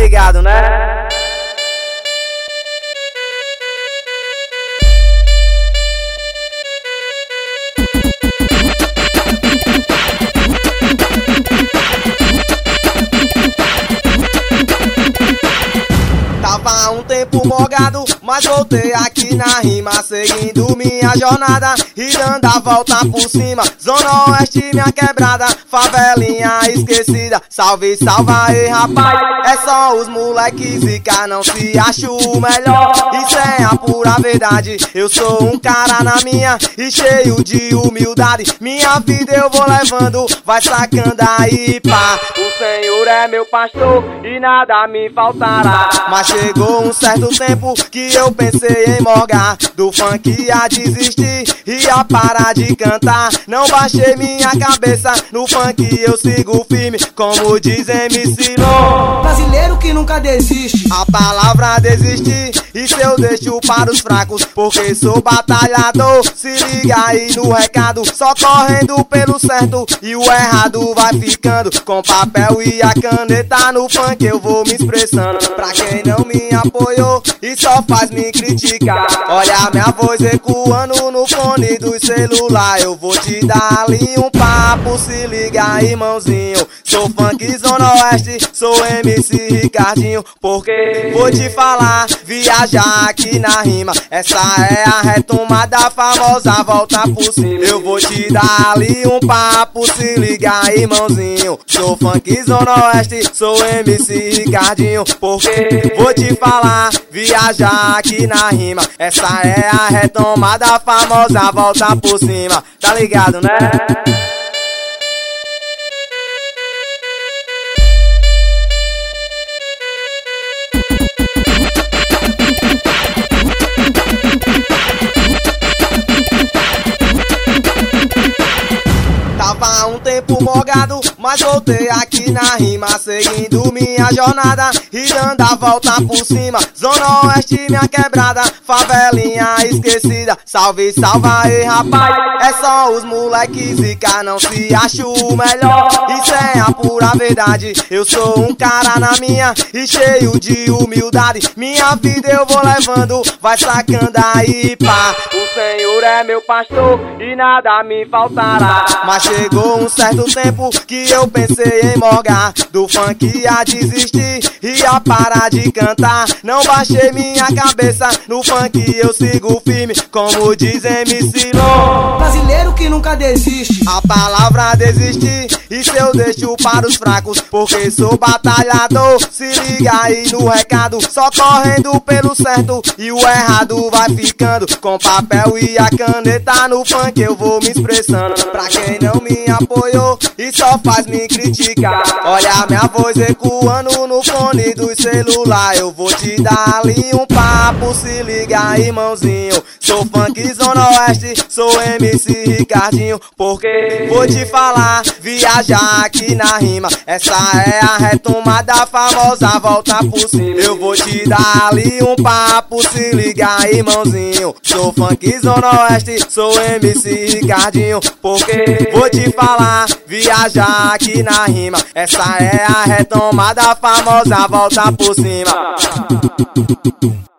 ligado, né? Tava um tempo morgado, mas voltei aqui na rima, seguindo minha jornada e dando a volta por cima. Zona Oeste, minha quebrada, favelinha esquecida. Salve, salva aí, rapaz. É só os moleques zica, não se acha o melhor. Isso é a pura verdade. Eu sou um cara na minha e cheio de humildade. Minha vida eu vou levando, vai sacando aí, pá. O Senhor é meu pastor e nada me faltará. Mas chegou um certo tempo que eu pensei em morgar do funk, a desistir e a parar de cantar. Não baixei minha cabeça, no funk eu sigo firme, como diz MC Lon. Brasileiro que nunca desiste. A palavra desistir, isso eu deixo para os fracos, porque sou batalhador. Se liga aí no recado, só correndo pelo certo e o errado vai ficando. Com papel e a caneta no funk eu vou me expressando. Pra quem não me apoiou e só faz me criticar, olha minha voz ecoando no fone do celular. Eu vou te dar ali um papo, se liga aí, irmãozinho. Sou funk Zona Oeste, sou MC Ricardinho. Porque vou te falar, viajar aqui na rima, essa é a retomada, famosa volta por cima. Eu vou te dar ali um papo, se liga aí, irmãozinho. Sou funk Zona Oeste, sou MC Ricardinho. Porque vou te falar, viajar aqui na rima, essa é a retomada, famosa volta por cima. Tá ligado, né? Tava um tempo morgado, mas voltei aqui na rima, seguindo minha jornada e dando a volta por cima. Zona Oeste, minha quebrada, favelinha esquecida. Salve, salva aí, rapaz. É só os moleques zica, não se acha o melhor. Isso é a pura verdade. Eu sou um cara na minha e cheio de humildade. Minha vida eu vou levando, vai sacando aí, pá. O Senhor é meu pastor e nada me faltará. Mas chegou um certo tempo que eu pensei em morgar do funk, a desistir e a parar de cantar. Não baixei minha cabeça, no funk eu sigo firme, como diz MC Lon. Brasileiro que nunca desiste. A palavra desistir, isso eu deixo para os fracos, porque sou batalhador. Se liga aí no recado, só correndo pelo certo e o errado vai ficando. Com papel e a caneta no funk eu vou me expressando. Pra quem não me apoiou e só faz me criticar, olha minha voz ecoando no fone do celular. Eu vou te dar ali um papo, se liga aí, irmãozinho. Sou funk Zona Oeste, sou MC Ricardinho. Porque vou te falar, viajar aqui na rima, essa é a retomada, famosa volta por cima. Eu vou te dar ali um papo, se liga aí, irmãozinho. Sou funk Zona Oeste, sou MC Ricardinho. Porque vou te falar, viajar aqui na rima, essa é a retomada, famosa volta por cima.